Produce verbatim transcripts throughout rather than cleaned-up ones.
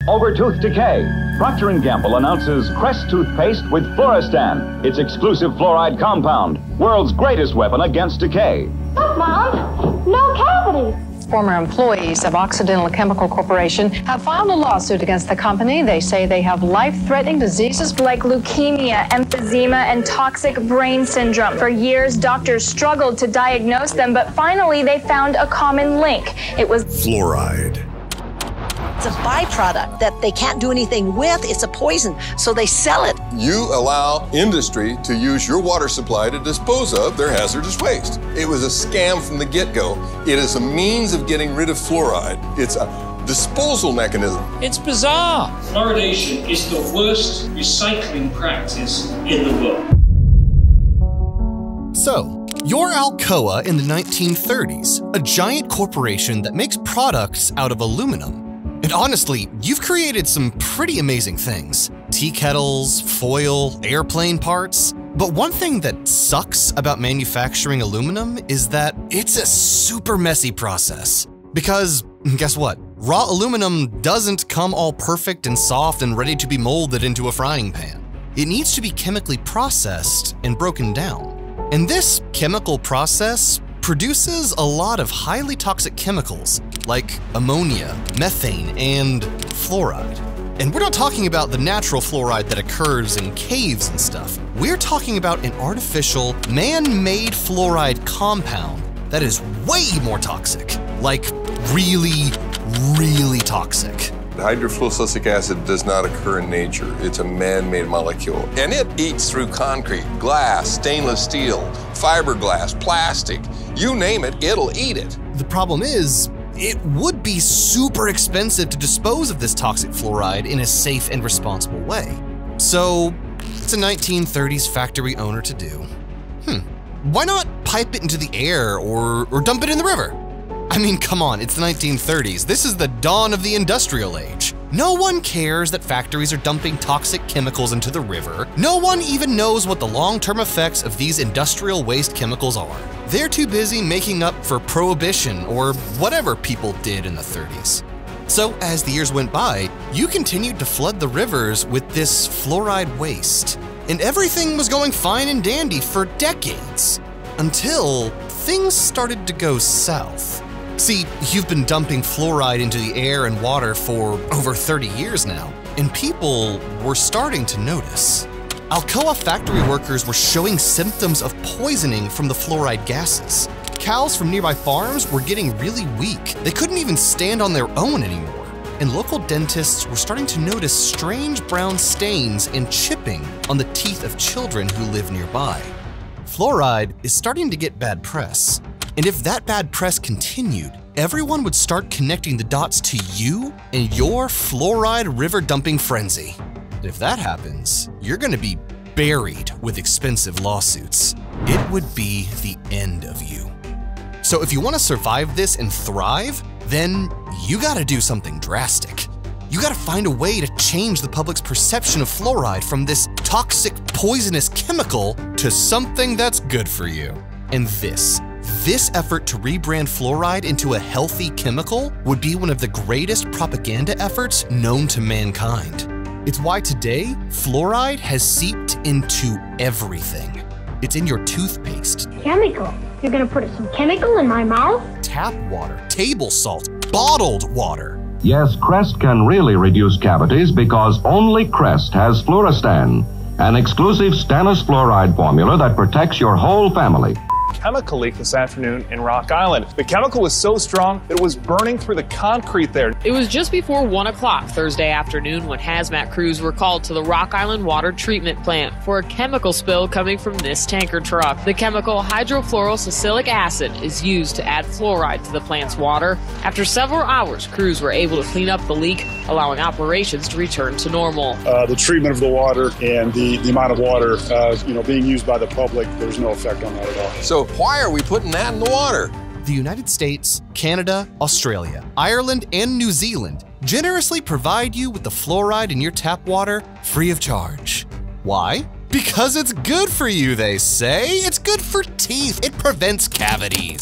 Over tooth decay, Procter and Gamble announces Crest toothpaste with Fluorestan, its exclusive fluoride compound, world's greatest weapon against decay. Look, Mom, no cavities. Former employees of Occidental Chemical Corporation have filed a lawsuit against the company. They say they have life-threatening diseases like leukemia, emphysema, and toxic brain syndrome. For years, doctors struggled to diagnose them, but finally they found a common link. It was fluoride. It's a byproduct that they can't do anything with. It's a poison, so they sell it. You allow industry to use your water supply to dispose of their hazardous waste. It was a scam from the get-go. It is a means of getting rid of fluoride. It's a disposal mechanism. It's bizarre. Fluoridation is the worst recycling practice in the world. So, you're Alcoa in the nineteen thirties, a giant corporation that makes products out of aluminum. And honestly, you've created some pretty amazing things. Tea kettles, foil, airplane parts. But one thing that sucks about manufacturing aluminum is that it's a super messy process. Because, guess what? Raw aluminum doesn't come all perfect and soft and ready to be molded into a frying pan. It needs to be chemically processed and broken down. And this chemical process produces a lot of highly toxic chemicals like ammonia, methane, and fluoride. And we're not talking about the natural fluoride that occurs in caves and stuff. We're talking about an artificial, man-made fluoride compound that is way more toxic. Like really, really toxic. Hydrofluorosilicic acid does not occur in nature. It's a man-made molecule. And it eats through concrete, glass, stainless steel, fiberglass, plastic. You name it, it'll eat it. The problem is, it would be super expensive to dispose of this toxic fluoride in a safe and responsible way. So, it's a nineteen thirties factory owner to do. Hmm, why not pipe it into the air or, or dump it in the river? I mean, come on, it's the nineteen thirties. This is the dawn of the industrial age. No one cares that factories are dumping toxic chemicals into the river. No one even knows what the long-term effects of these industrial waste chemicals are. They're too busy making up for prohibition or whatever people did in the thirties. So as the years went by, you continued to flood the rivers with this fluoride waste. And everything was going fine and dandy for decades, until things started to go south. See, you've been dumping fluoride into the air and water for over thirty years now, and people were starting to notice. Alcoa factory workers were showing symptoms of poisoning from the fluoride gases. Cows from nearby farms were getting really weak. They couldn't even stand on their own anymore. And local dentists were starting to notice strange brown stains and chipping on the teeth of children who live nearby. Fluoride is starting to get bad press. And if that bad press continued, everyone would start connecting the dots to you and your fluoride river dumping frenzy. And if that happens, you're gonna be buried with expensive lawsuits. It would be the end of you. So if you wanna survive this and thrive, then you gotta do something drastic. You gotta find a way to change the public's perception of fluoride from this toxic, poisonous chemical to something that's good for you. And this, This effort to rebrand fluoride into a healthy chemical would be one of the greatest propaganda efforts known to mankind. It's why today, fluoride has seeped into everything. It's in your toothpaste. Chemical? You're gonna put some chemical in my mouth? Tap water, table salt, bottled water. Yes, Crest can really reduce cavities because only Crest has Fluorestan, an exclusive stannous fluoride formula that protects your whole family. Chemical leak this afternoon in Rock Island. The chemical was so strong that it was burning through the concrete there. It was just before one o'clock Thursday afternoon when hazmat crews were called to the Rock Island Water Treatment Plant for a chemical spill coming from this tanker truck. The chemical hydrofluorosilicic acid is used to add fluoride to the plant's water. After several hours, crews were able to clean up the leak, allowing operations to return to normal. Uh, the treatment of the water and the, the amount of water uh, you know, being used by the public, there's no effect on that at all. So why are we putting that in the water? The United States, Canada, Australia, Ireland, and New Zealand generously provide you with the fluoride in your tap water free of charge. Why? Because it's good for you, they say. It's good for teeth. It prevents cavities.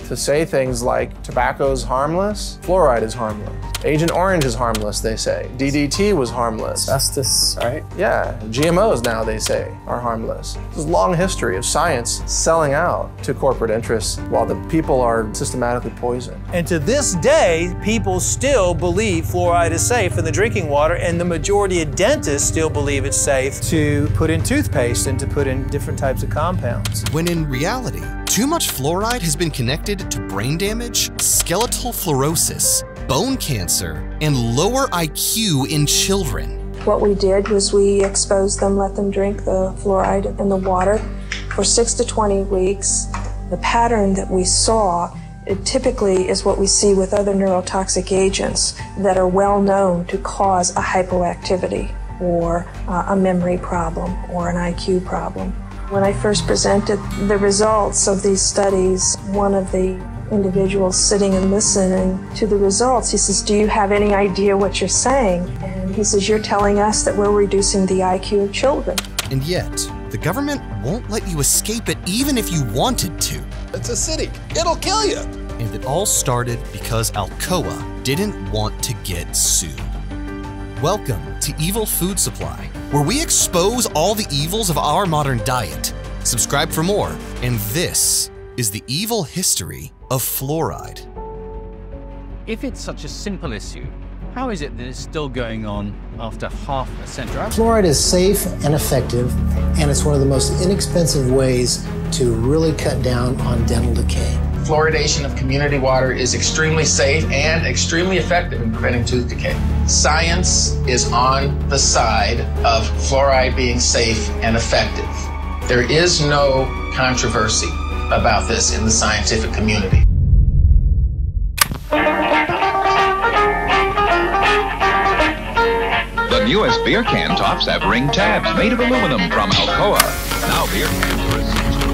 to say things like tobacco's harmless, fluoride is harmless. Agent Orange is harmless, they say. D D T was harmless. Asbestos, right? Yeah, G M Os now, they say, are harmless. There's a long history of science selling out to corporate interests while the people are systematically poisoned. And to this day, people still believe fluoride is safe in the drinking water, and the majority of dentists still believe it's safe to put in toothpaste and to put in different types of compounds. When in reality, too much fluoride has been connected to brain damage, skeletal fluorosis, bone cancer, and lower I Q in children. What we did was we exposed them, let them drink the fluoride in the water for six to twenty weeks. The pattern that we saw, it typically is what we see with other neurotoxic agents that are well known to cause a hypoactivity or uh, a memory problem or an I Q problem. When I first presented the results of these studies, one of the individuals sitting and listening to the results, he says, "Do you have any idea what you're saying?" And he says, "You're telling us that we're reducing the I Q of children." And yet, the government won't let you escape it even if you wanted to. It's acidic. It'll kill you. And it all started because Alcoa didn't want to get sued. Welcome to Evil Food Supply, where we expose all the evils of our modern diet. Subscribe for more, and this is the evil history of fluoride. If it's such a simple issue, how is it that it's still going on after half a century? Fluoride is safe and effective, and it's one of the most inexpensive ways to really cut down on dental decay. Fluoridation of community water is extremely safe and extremely effective in preventing tooth decay. Science is on the side of fluoride being safe and effective. There is no controversy about this in the scientific community. The newest beer can tops have ring tabs made of aluminum from Alcoa. Now beer cans are a seasonal.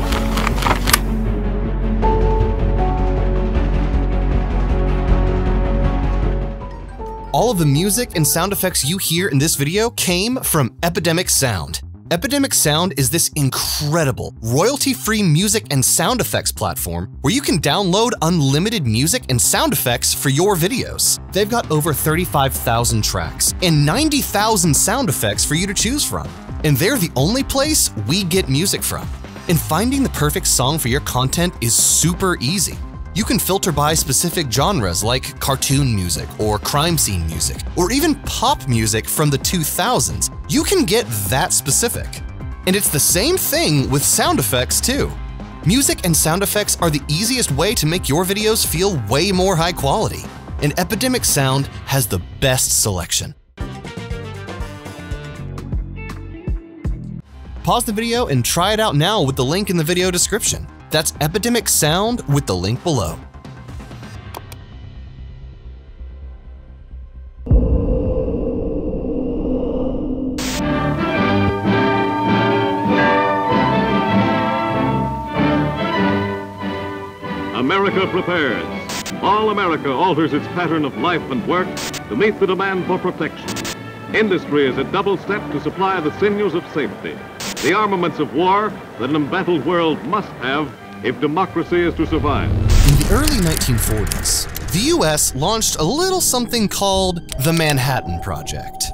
All of the music and sound effects you hear in this video came from Epidemic Sound. Epidemic Sound is this incredible, royalty-free music and sound effects platform where you can download unlimited music and sound effects for your videos. They've got over thirty-five thousand tracks and ninety thousand sound effects for you to choose from. And they're the only place we get music from. And finding the perfect song for your content is super easy. You can filter by specific genres like cartoon music or crime scene music, or even pop music from the two thousands. You can get that specific. And it's the same thing with sound effects too. Music and sound effects are the easiest way to make your videos feel way more high quality. And Epidemic Sound has the best selection. Pause the video and try it out now with the link in the video description. That's Epidemic Sound with the link below. America prepares. All America alters its pattern of life and work to meet the demand for protection. Industry is a double step to supply the sinews of safety, the armaments of war that an embattled world must have if democracy is to survive. In the early nineteen forties, the U S launched a little something called the Manhattan Project.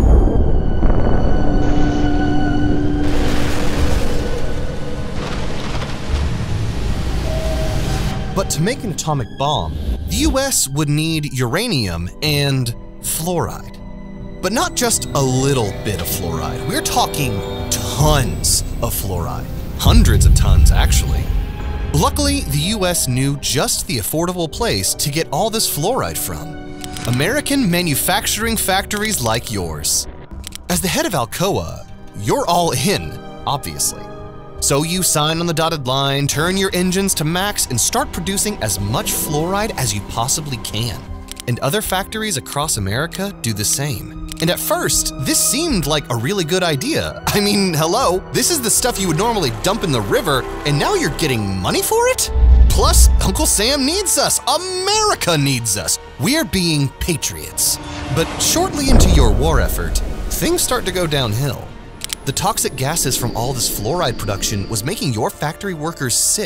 But to make an atomic bomb, the U S would need uranium and fluoride. But not just a little bit of fluoride, we're talking tons of fluoride. Hundreds of tons, actually. Luckily, the U S knew just the affordable place to get all this fluoride from: American manufacturing factories like yours. As the head of Alcoa, you're all in, obviously. So you sign on the dotted line, turn your engines to max, and start producing as much fluoride as you possibly can. And other factories across America do the same. And at first, this seemed like a really good idea. I mean, hello, this is the stuff you would normally dump in the river, and now you're getting money for it? Plus, Uncle Sam needs us. America needs us. We're being patriots. But shortly into your war effort, things start to go downhill. The toxic gases from all this fluoride production was making your factory workers sick,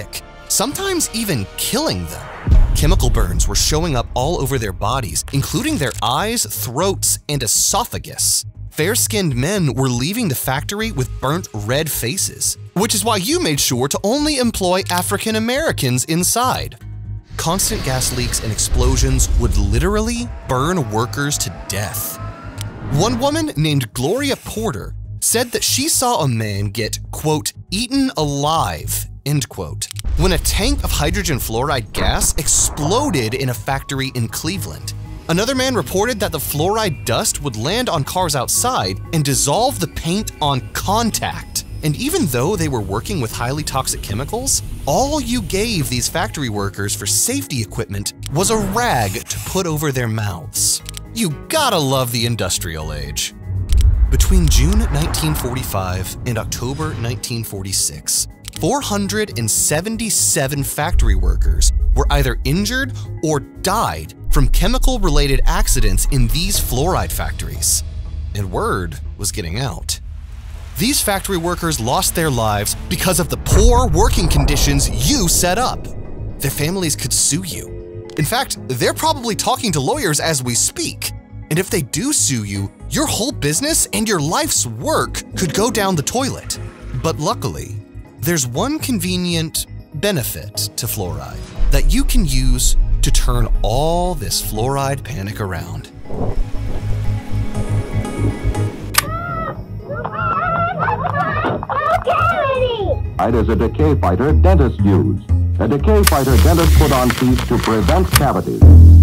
sometimes even killing them. Chemical burns were showing up all over their bodies, including their eyes, throats, and esophagus. Fair-skinned men were leaving the factory with burnt red faces, which is why you made sure to only employ African Americans inside. Constant gas leaks and explosions would literally burn workers to death. One woman named Gloria Porter said that she saw a man get, quote, eaten alive, end quote, when a tank of hydrogen fluoride gas exploded in a factory in Cleveland. Another man reported that the fluoride dust would land on cars outside and dissolve the paint on contact. And even though they were working with highly toxic chemicals, all you gave these factory workers for safety equipment was a rag to put over their mouths. You gotta love the industrial age. Between June nineteen forty-five and October nineteen forty-six, four hundred seventy-seven factory workers were either injured or died from chemical-related accidents in these fluoride factories. And word was getting out. These factory workers lost their lives because of the poor working conditions you set up. Their families could sue you. In fact, they're probably talking to lawyers as we speak. And if they do sue you, your whole business and your life's work could go down the toilet. But luckily, there's one convenient benefit to fluoride that you can use to turn all this fluoride panic around. Fluoride is a decay fighter dentists use. A decay fighter dentists put on teeth to prevent cavities.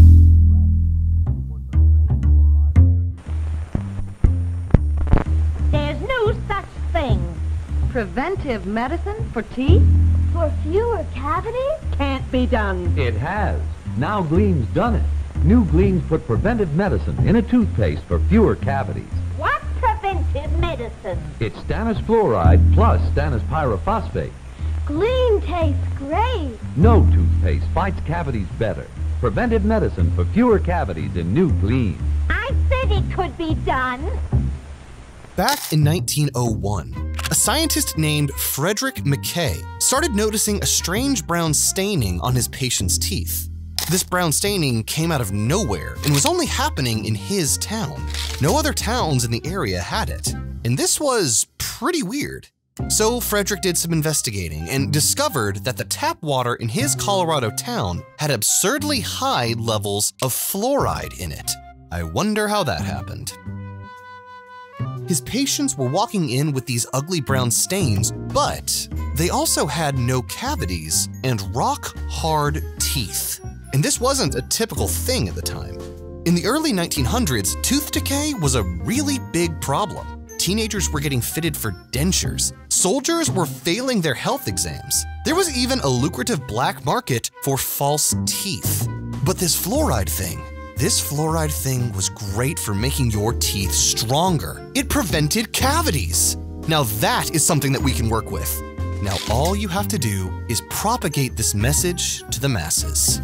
There's no such thing. Preventive medicine for teeth? For fewer cavities? Can't be done. It has. Now Gleam's done it. New Gleam's put preventive medicine in a toothpaste for fewer cavities. What preventive medicine? It's stannous fluoride plus stannous pyrophosphate. Gleam tastes great. No toothpaste fights cavities better. Preventive medicine for fewer cavities in New Gleam. I said it could be done. Back in nineteen oh one, a scientist named Frederick Mackay started noticing a strange brown staining on his patient's teeth. This brown staining came out of nowhere and was only happening in his town. No other towns in the area had it, and this was pretty weird. So Frederick did some investigating and discovered that the tap water in his Colorado town had absurdly high levels of fluoride in it. I wonder how that happened. His patients were walking in with these ugly brown stains, but they also had no cavities and rock-hard teeth. And this wasn't a typical thing at the time. In the early nineteen hundreds, tooth decay was a really big problem. Teenagers were getting fitted for dentures. Soldiers were failing their health exams. There was even a lucrative black market for false teeth. But this fluoride thing, This fluoride thing was great for making your teeth stronger. It prevented cavities. Now that is something that we can work with. Now all you have to do is propagate this message to the masses.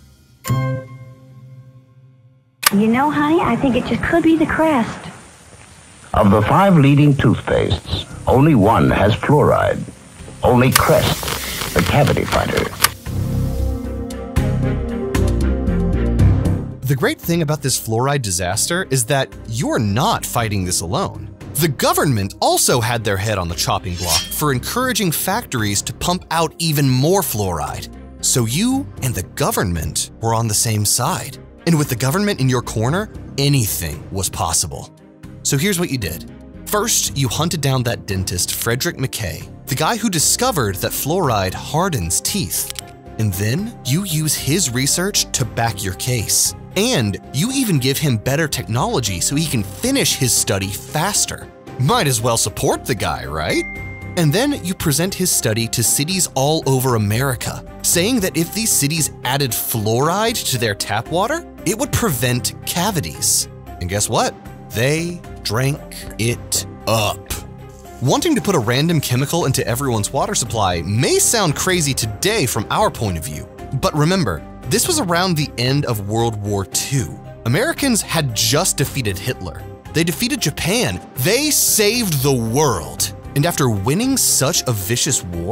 You know, honey, I think it just could be the Crest. Of the five leading toothpastes, only one has fluoride. Only Crest, the cavity fighter. The great thing about this fluoride disaster is that you're not fighting this alone. The government also had their head on the chopping block for encouraging factories to pump out even more fluoride. So you and the government were on the same side. And with the government in your corner, anything was possible. So here's what you did. First, you hunted down that dentist, Frederick Mackay, the guy who discovered that fluoride hardens teeth. And then you use his research to back your case. And you even give him better technology so he can finish his study faster. Might as well support the guy, right? And then you present his study to cities all over America, saying that if these cities added fluoride to their tap water, it would prevent cavities. And guess what? They drank it up. Wanting to put a random chemical into everyone's water supply may sound crazy today from our point of view, but remember, this was around the end of World War Two. Americans had just defeated Hitler. They defeated Japan. They saved the world. And after winning such a vicious war,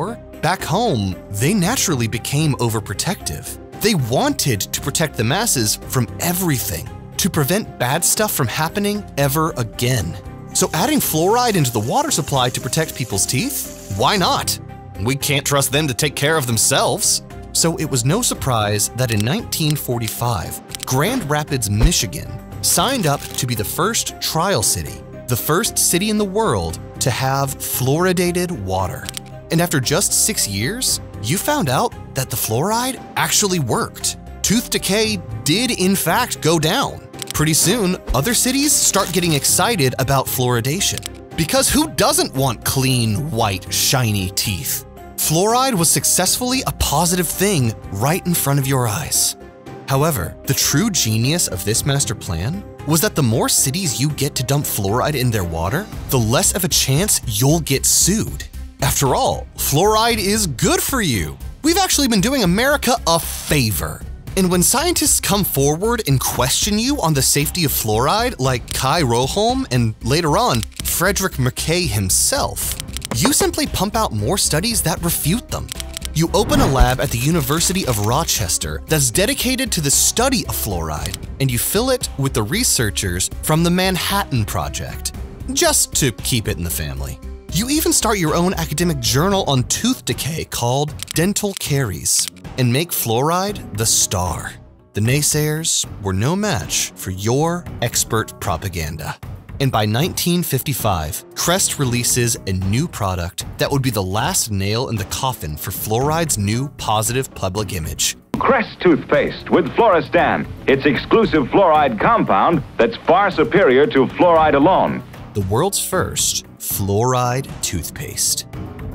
back home, they naturally became overprotective. They wanted to protect the masses from everything, to prevent bad stuff from happening ever again. So adding fluoride into the water supply to protect people's teeth? Why not? We can't trust them to take care of themselves. So it was no surprise that in nineteen forty-five, Grand Rapids, Michigan signed up to be the first trial city, the first city in the world to have fluoridated water. And after just six years, you found out that the fluoride actually worked. Tooth decay did in fact go down. Pretty soon, other cities start getting excited about fluoridation. Because who doesn't want clean, white, shiny teeth? Fluoride was successfully a positive thing right in front of your eyes. However, the true genius of this master plan was that the more cities you get to dump fluoride in their water, the less of a chance you'll get sued. After all, fluoride is good for you. We've actually been doing America a favor. And when scientists come forward and question you on the safety of fluoride, like Kai Roholm and later on, Frederick Mackay himself, you simply pump out more studies that refute them. You open a lab at the University of Rochester that's dedicated to the study of fluoride, and you fill it with the researchers from the Manhattan Project, just to keep it in the family. You even start your own academic journal on tooth decay called Dental Caries, and make fluoride the star. The naysayers were no match for your expert propaganda. And by nineteen fifty-five, Crest releases a new product that would be the last nail in the coffin for fluoride's new positive public image. Crest toothpaste with Fluoristan, its exclusive fluoride compound that's far superior to fluoride alone. The world's first fluoride toothpaste.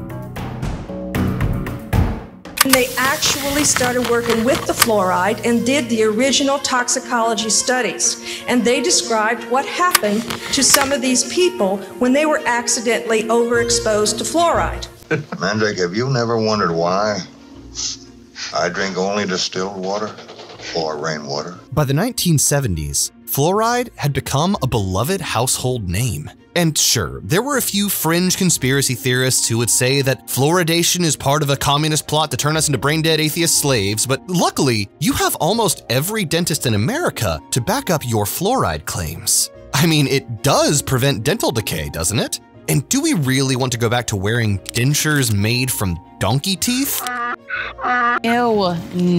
They actually started working with the fluoride and did the original toxicology studies. And they described what happened to some of these people when they were accidentally overexposed to fluoride. Mandrake, have you never wondered why I drink only distilled water or rainwater? By the nineteen seventies, fluoride had become a beloved household name. And sure, there were a few fringe conspiracy theorists who would say that fluoridation is part of a communist plot to turn us into brain-dead atheist slaves, but luckily, you have almost every dentist in America to back up your fluoride claims. I mean, it does prevent dental decay, doesn't it? And do we really want to go back to wearing dentures made from donkey teeth? Ew,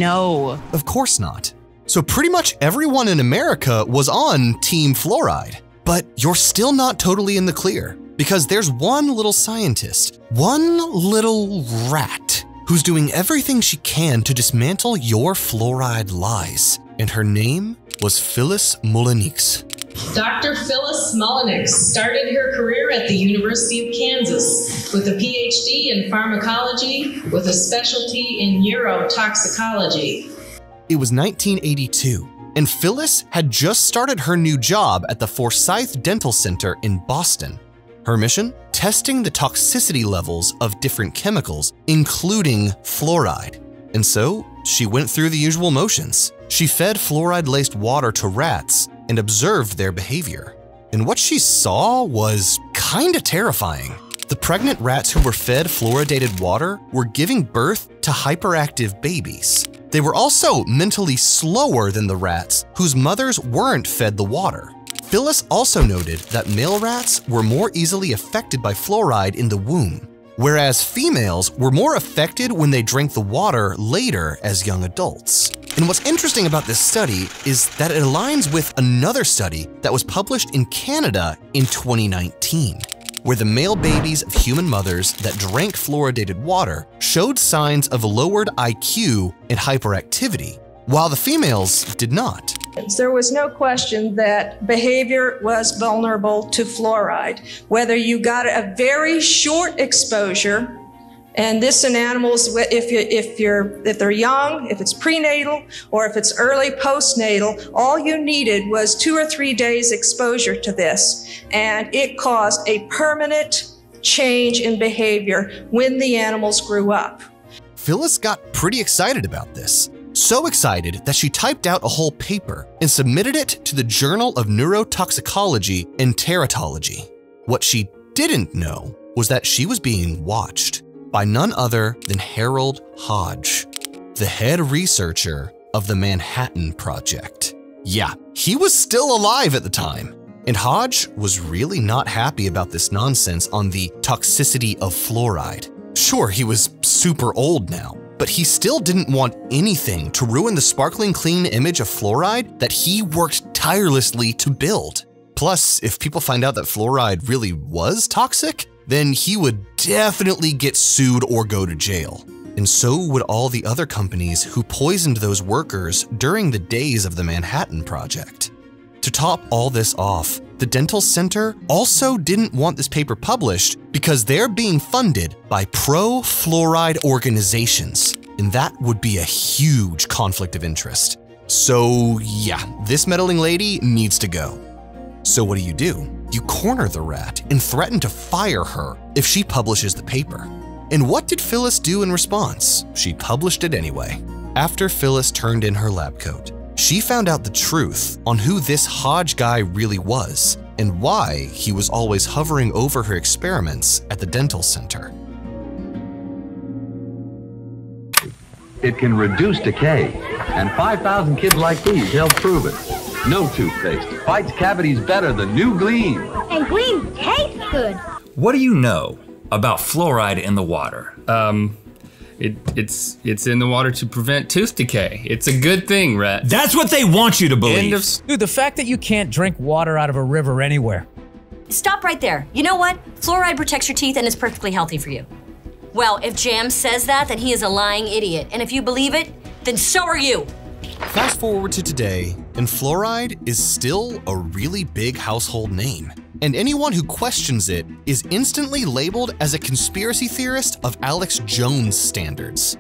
no. Of course not. So pretty much everyone in America was on Team Fluoride. But you're still not totally in the clear, because there's one little scientist, one little rat, who's doing everything she can to dismantle your fluoride lies. And her name was Phyllis Mullenix. Doctor Phyllis Mullenix started her career at the University of Kansas with a P H D in pharmacology with a specialty in neurotoxicology. It was nineteen eighty-two. And Phyllis had just started her new job at the Forsyth Dental Center in Boston. Her mission? Testing the toxicity levels of different chemicals, including fluoride. And so, she went through the usual motions. She fed fluoride-laced water to rats and observed their behavior. And what she saw was kinda terrifying. The pregnant rats who were fed fluoridated water were giving birth to hyperactive babies. They were also mentally slower than the rats whose mothers weren't fed the water. Phyllis also noted that male rats were more easily affected by fluoride in the womb, whereas females were more affected when they drank the water later as young adults. And what's interesting about this study is that it aligns with another study that was published in Canada in twenty nineteen. Where the male babies of human mothers that drank fluoridated water showed signs of lowered I Q and hyperactivity, while the females did not. There was no question that behavior was vulnerable to fluoride. Whether you got a very short exposure, and this in animals, if, you, if, you're, if they're young, if it's prenatal, or if it's early postnatal, all you needed was two or three days exposure to this, and it caused a permanent change in behavior when the animals grew up. Phyllis got pretty excited about this. So excited that she typed out a whole paper and submitted it to the Journal of Neurotoxicology and Teratology. What she didn't know was that she was being watched. by none other than Harold Hodge, the head researcher of the Manhattan Project. Yeah, he was still alive at the time, and Hodge was really not happy about this nonsense on the toxicity of fluoride. Sure, he was super old now, but he still didn't want anything to ruin the sparkling clean image of fluoride that he worked tirelessly to build. Plus, if people find out that fluoride really was toxic, then he would definitely get sued or go to jail. And so would all the other companies who poisoned those workers during the days of the Manhattan Project. To top all this off, the Dental Center also didn't want this paper published because they're being funded by pro-fluoride organizations, and that would be a huge conflict of interest. So yeah, this meddling lady needs to go. So what do you do? You corner the rat and threaten to fire her if she publishes the paper. And what did Phyllis do in response? She published it anyway. After Phyllis turned in her lab coat, she found out the truth on who this Hodge guy really was and why he was always hovering over her experiments at the dental center. It can reduce decay, and five thousand kids like these help prove it. No toothpaste fights cavities better than New Gleam. And Gleam tastes good. What do you know about fluoride in the water? Um, it, it's it's in the water to prevent tooth decay. It's a good thing, Rhett. That's what they want you to believe. End of... Dude, the fact that you can't drink water out of a river anywhere. Stop right there. You know what? Fluoride protects your teeth and is perfectly healthy for you. Well, if Jam says that, then he is a lying idiot. And if you believe it, then so are you. Fast forward to today, and fluoride is still a really big household name. And anyone who questions it is instantly labeled as a conspiracy theorist of Alex Jones standards.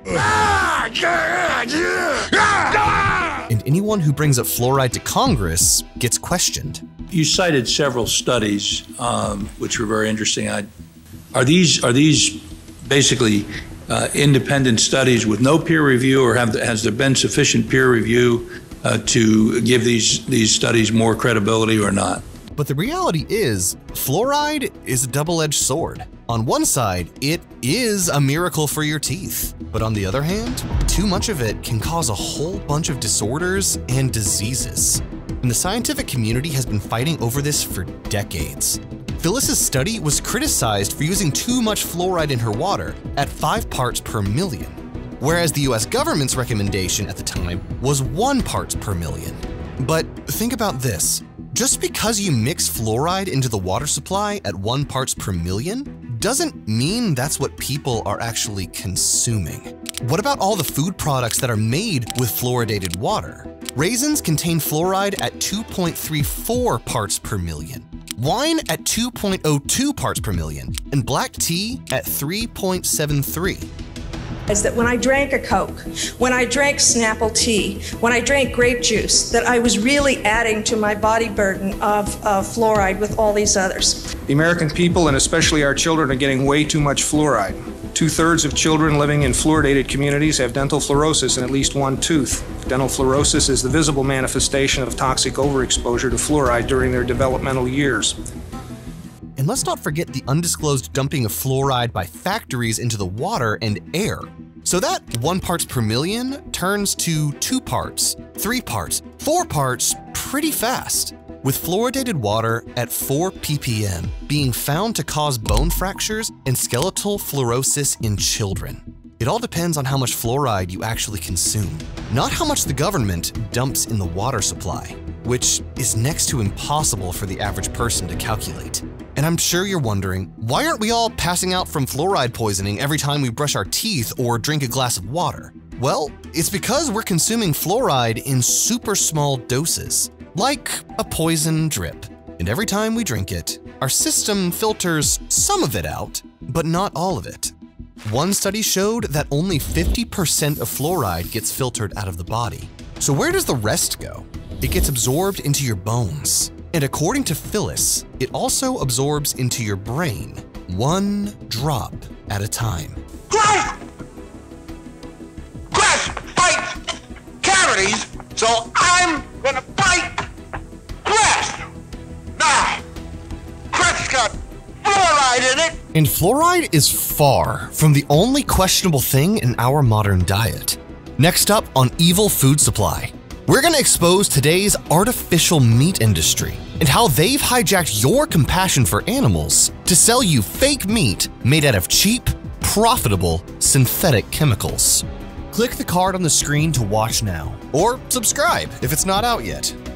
And anyone who brings up fluoride to Congress gets questioned. You cited several studies, um, which were very interesting. I, are these are these basically uh, independent studies with no peer review, or have has there been sufficient peer review uh, to give these these studies more credibility or not? But the reality is, fluoride is a double-edged sword. On one side, it is a miracle for your teeth. But on the other hand, too much of it can cause a whole bunch of disorders and diseases. And the scientific community has been fighting over this for decades. Phyllis's study was criticized for using too much fluoride in her water at five parts per million, whereas the U S government's recommendation at the time was one parts per million. But think about this. Just because you mix fluoride into the water supply at one parts per million doesn't mean that's what people are actually consuming. What about all the food products that are made with fluoridated water? Raisins contain fluoride at two point three four parts per million, wine at two point zero two parts per million, and black tea at three point seven three. Is that when I drank a Coke, when I drank Snapple tea, when I drank grape juice, that I was really adding to my body burden of, of fluoride with all these others. The American people, and especially our children, are getting way too much fluoride. Two-thirds of children living in fluoridated communities have dental fluorosis in at least one tooth. Dental fluorosis is the visible manifestation of toxic overexposure to fluoride during their developmental years. And let's not forget the undisclosed dumping of fluoride by factories into the water and air. So that one parts per million turns to two parts, three parts, four parts pretty fast, with fluoridated water at four p p m being found to cause bone fractures and skeletal fluorosis in children. It all depends on how much fluoride you actually consume, not how much the government dumps in the water supply, which is next to impossible for the average person to calculate. And I'm sure you're wondering, why aren't we all passing out from fluoride poisoning every time we brush our teeth or drink a glass of water? Well, it's because we're consuming fluoride in super small doses, like a poison drip. And every time we drink it, our system filters some of it out, but not all of it. One study showed that only fifty percent of fluoride gets filtered out of the body. So where does the rest go? It gets absorbed into your bones. And according to Phyllis, it also absorbs into your brain, one drop at a time. Crest! Crest fights cavities, so I'm gonna fight Crest! Now, Crest's got fluoride fluoride in it. And fluoride is far from the only questionable thing in our modern diet. Next up on Evil Food Supply, we're going to expose today's artificial meat industry and how they've hijacked your compassion for animals to sell you fake meat made out of cheap, profitable, synthetic chemicals. Click the card on the screen to watch now, or subscribe if it's not out yet.